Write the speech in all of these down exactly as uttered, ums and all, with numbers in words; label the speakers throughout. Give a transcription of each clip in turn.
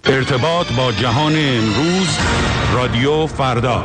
Speaker 1: ارتباط با جهان امروز، رادیو فردا.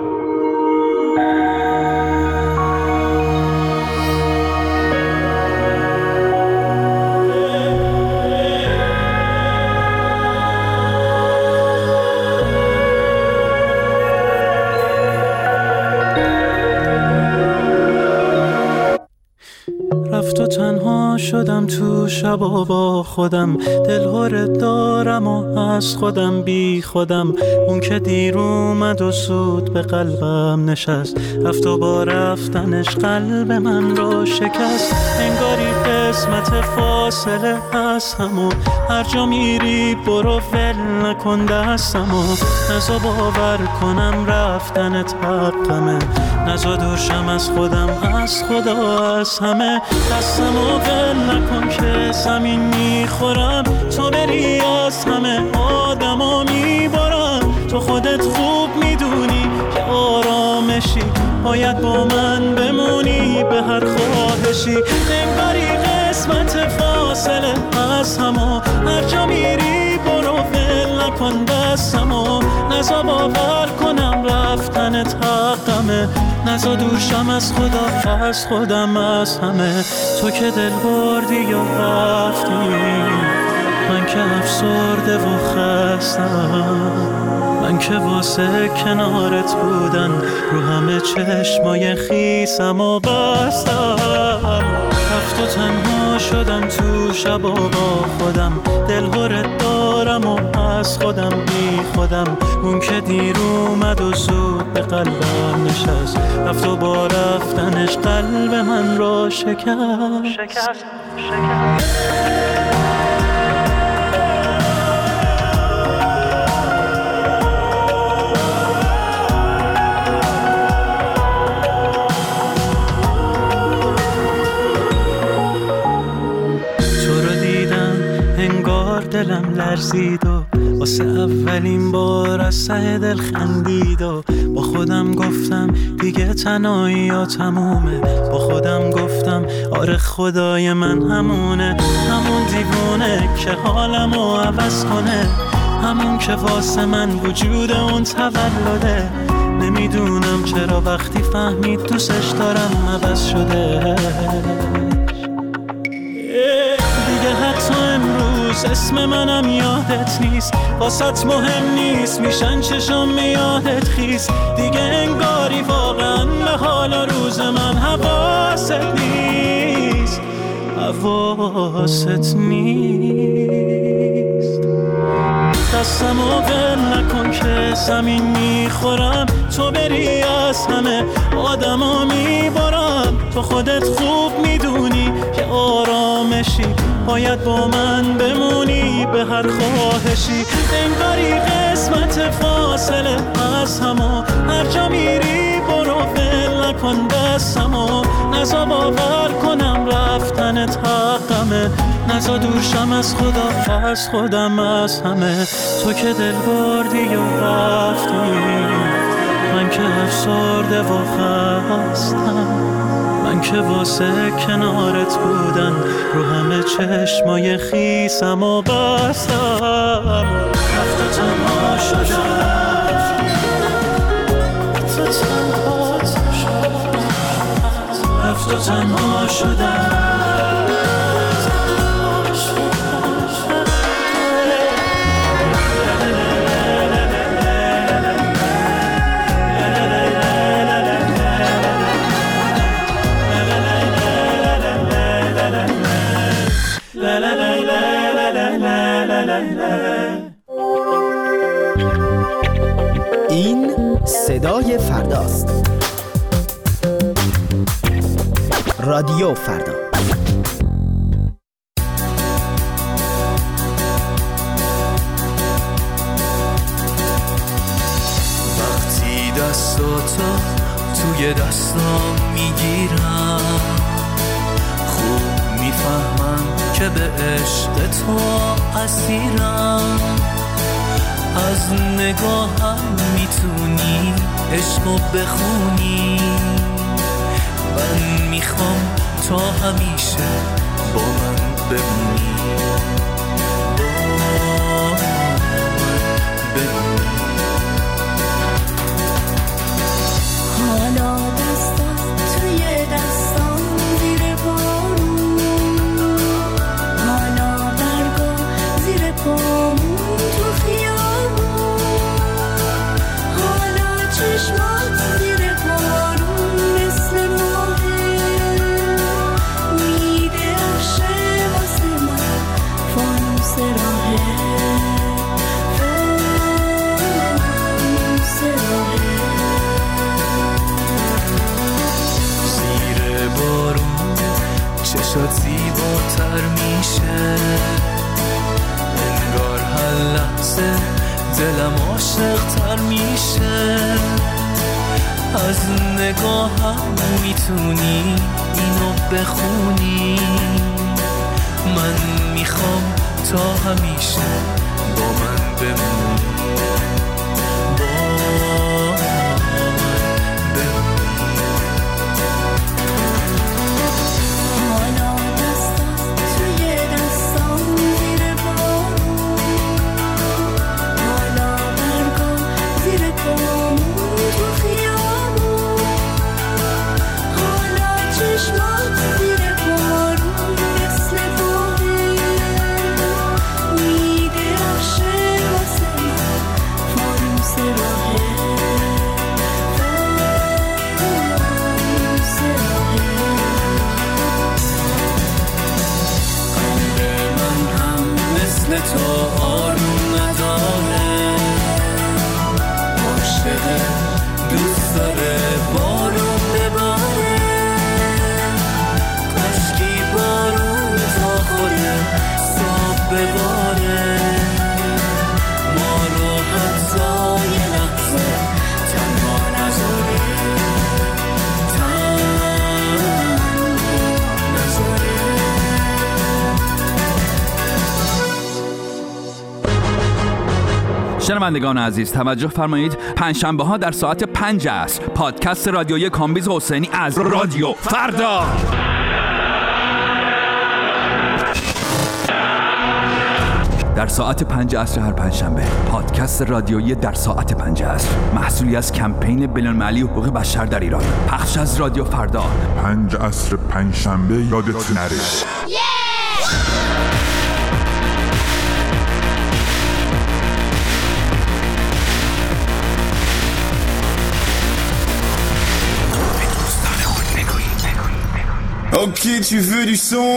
Speaker 2: رفت و تنها شدم تو شبا با خودم، دلهوره دارم و از خودم بی خودم. اون که دیر اومد و سود به قلبم نشست، رفت و با رفتنش قلب من رو شکست. انگاری قسمت فاصله از همو، هر جا میری برو ول نکن دستمو. نزا باور کنم رفتنت حقمه، نزا دورشم از خودم، از خدا، از همه. دستمو ول نکن که زمین میخورم، تو بری از همه آدمو میبارم. تو خودت خوب میدونی که آرامشی، باید با من بمونی به هر خواهشی. انگاری قسمت فاصله از همو، هر جا میری برو ول نکن دستمو. نزا باور کنم رفتنت حقمه، نزا دورشم از خدا، از خودم، از همه. تو که دل بردی و رفتی، من که افسرده و خستم. من که واسه کنارت بودن رو همه چشمای خیسم و بستم. رفت و تنها شدم تو شبا با خودم، دلهوره دارم و از خودم بی خودم. اون که دیر اومد و زود به قلبم نشست، رفت و با رفتنش قلب من رو شکست شکست شکست. دلم لرزید و واسه اولین بار از ته دل خندید و با خودم گفتم دیگه تنهایی یا تمومه. با خودم گفتم آره خدای من همونه، همون دیوونه که حالمو عوض کنه، همون که واسه من وجود اون تولده. نمیدونم چرا وقتی فهمید دوستش دارم عوض شده. دیگه حتی امروز اسم منم یادت نیست، واسط مهم نیست میشن چشم یادت خیس. دیگه انگاری واقعا به حال روز من حواست نیست، حواست نیست. دستمو ول نکن که زمین میخورم، تو بری از همه آدمو میبارم. تو خودت خوب میدونی که آرامشی، باید با من بمونی به هر خواهشی. انگاری قسمت فاصله از همو، هر جا میری برو ول نکن دستمو. نزا باور کنم رفتنت حقمه، نزا دورشم از خدا، از خودم، از همه. تو که دل بردی و رفتی، من که افسرده و خستم. من که واسه کنارت بودن رو همه چشمای خیسم و بستم. رفت و تنها شدم، رفت و تنها شدم، رفت و تنها شدم.
Speaker 3: این صدای فرداست. رادیو فردا.
Speaker 4: وقتی دستاتو توی دستام میگیرم، خوب میفهمم که به عشق تو اسیرم. از نگاهم میتونی عشقو بخونی، من میخوام تا همیشه با من بمونی. با چشات زیباتر میشه، انگار هر لحظه دلم عاشق‌تر میشه. از نگاهم میتونی اینو بخونی، من میخوام تا همیشه با من بمونی، با من بمونی.
Speaker 5: حالا دستم توی دستم زیر بارون، حالا برگم زیر پامون تو خیابون، حالا چشمات زیر بارون مثل باره میدرخشه واسه من فانوس راهه، فانوس راهه. قلب من هم مثل تو آروم نداره، عاشقه دوست داره بارون بباره، کاشکی بارون تا خود صاحب بباره، ما رو حتی یه لحظه تنها نذاره، تنها نذاره.
Speaker 6: شنوندگان عزیز توجه فرمایید، پنجشنبه ها در ساعت پنج عصر پادکست رادیویی کامبیز حسینی از رادیو فردا. در ساعت پنج عصر هر پنجشنبه پادکست رادیویی در ساعت پنج عصر، محصولی از کمپین بین‌المللی حقوق بشر در ایران، پخش از رادیو فردا.
Speaker 7: پنج عصر پنجشنبه یادت نره.
Speaker 8: Ok, tu veux du son?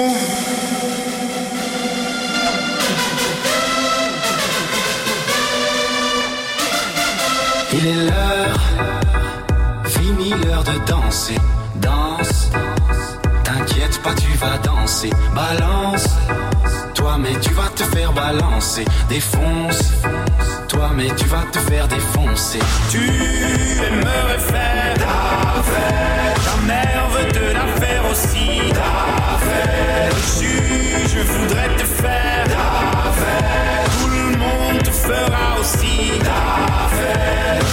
Speaker 9: Il est l'heure, fini l'heure de danser. Danse, t'inquiète pas, tu vas danser. Balance, toi mais tu vas te faire balancer. Défonce, toi mais tu vas te faire défoncer.
Speaker 8: Tu aimerais faire ta fête, ta mère veut te la faire aussi. Ta fête, le juge voudrait te faire ta fête, tout le monde te fera aussi ta fête.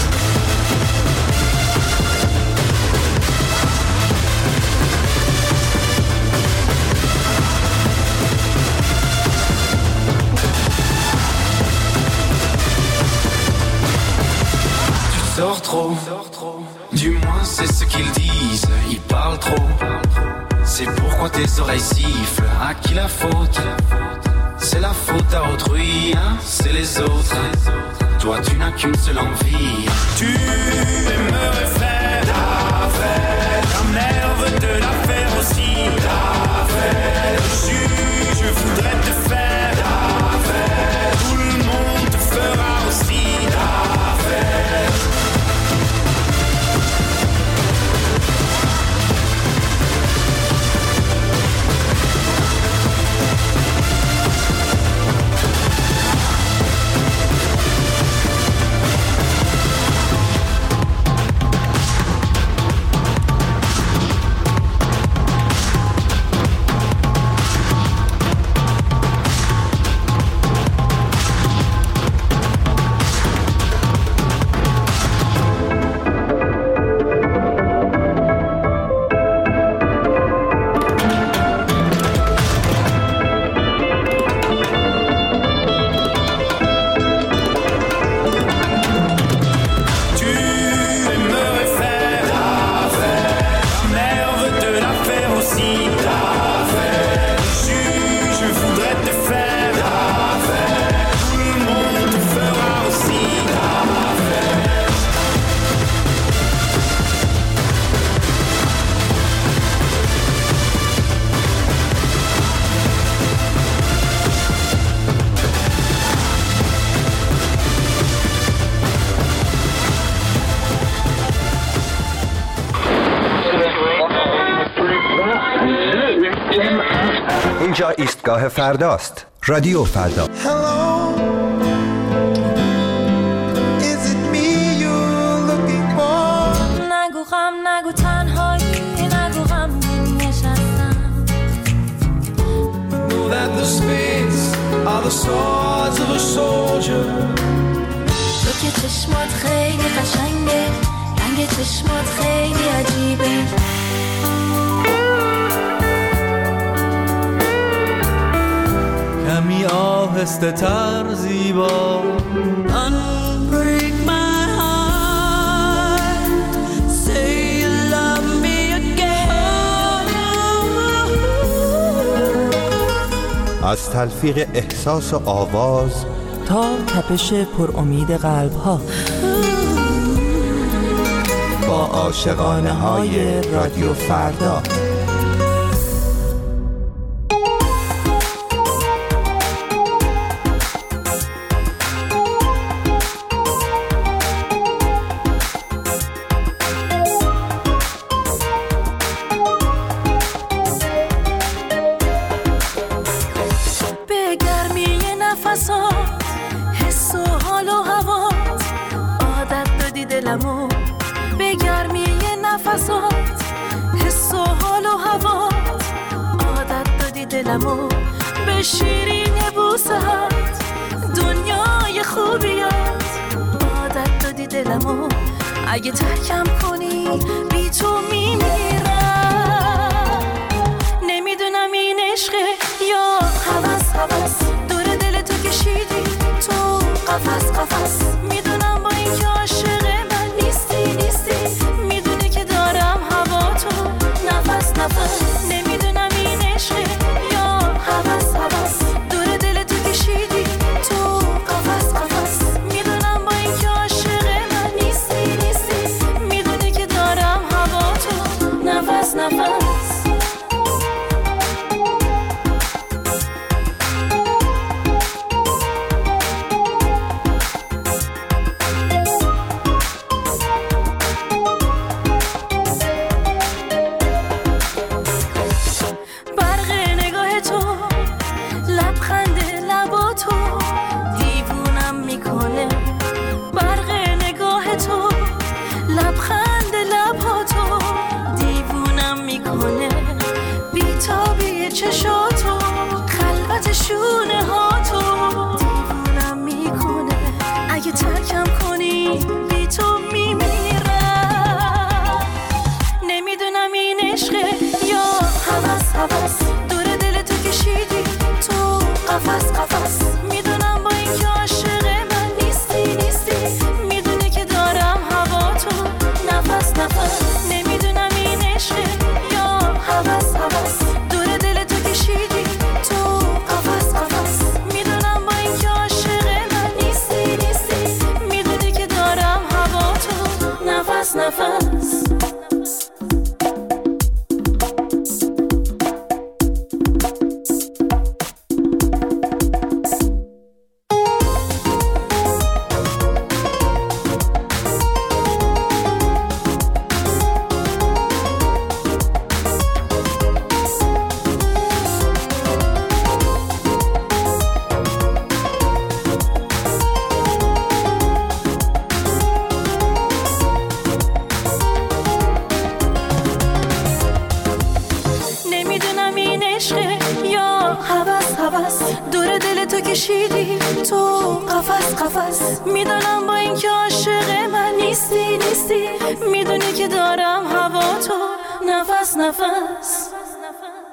Speaker 9: Sors trop, du moins c'est ce qu'ils disent. Ils parlent trop, c'est pourquoi tes oreilles sifflent. À qui la faute? C'est la faute à autrui, hein? C'est les autres. Toi tu n'as qu'une seule envie.
Speaker 8: Tu aimerais faire ta fête, ta mère veut te la faire aussi. Ta fête, le juge voudrait te faire ta fête, tout le monde te fera aussi ta fête.
Speaker 10: اینجا ایستگاه فرداست. رادیو فردا.
Speaker 5: نگو غم نگو تنهایی نگو غم نشستم.
Speaker 8: Know that the spades are the swords of a soldier.
Speaker 5: تو که چشمات خیلی قشنگه، رنگ چشمات خیلی عجیبه.
Speaker 4: کمی آهسته تر زیبا.
Speaker 5: Unbreak my heart, say you love me again.
Speaker 11: از تلفیق احساس و آواز
Speaker 12: تا تپش پر امید قلب ها،
Speaker 11: با عاشقانه های رادیو فردا.
Speaker 5: به گرمی نفسات، حس و حال و هوات، عادت دادی دلمو، به شیرین بوسهات، دنیای خوبیات، عادت دادی دلمو. اگه ترکم کنی بی تو میمیرم. نمیدونم این عشقه یا هوس هوس، دور دل تو کشیدی تو قفس قفس. میدونم با این که عاشق من نیستی نیستی، میدونی که دارم هوا تو نفس نفس. نمیدونم این عشقه یا هوس هوس، دور دل تو کشیدی تو قفس قفس. میدونم با این که عاشق من نیستی نیستی، میدونی که دارم هوا تو نفس نفس. چشاتو خلوت شونه ها تو دیوونم میکنه. اگه ترکم کنی بی تو میمیرم. نمیدونم این عشقه یا هوس هوس، دور دل تو کشیدی تو قفس قفس. میدونم با این که عاشق من نیستی نیستی، میدونی که دارم هوا تو نفس نفس. نمیدونم این عشقه یا هوس هوس، دور دل تو کشیدی تو قفس قفس. میدونم با این که عاشق من نیستی نیستی، میدونی که دارم هوا تو نفس نفس. دور دل تو کشیدی تو قفس قفس. میدونم با این که عاشق من نیستی نیستی، میدونی که دارم هوا تو نفس نفس.